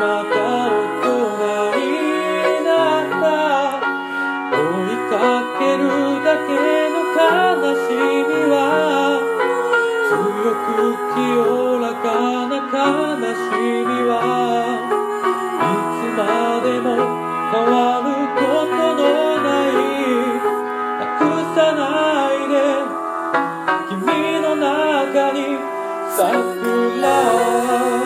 また大人になった。追いかけるだけの悲しみは、強く清らかな悲しみはいつまでも変わることのない、なくさないで君の中に桜。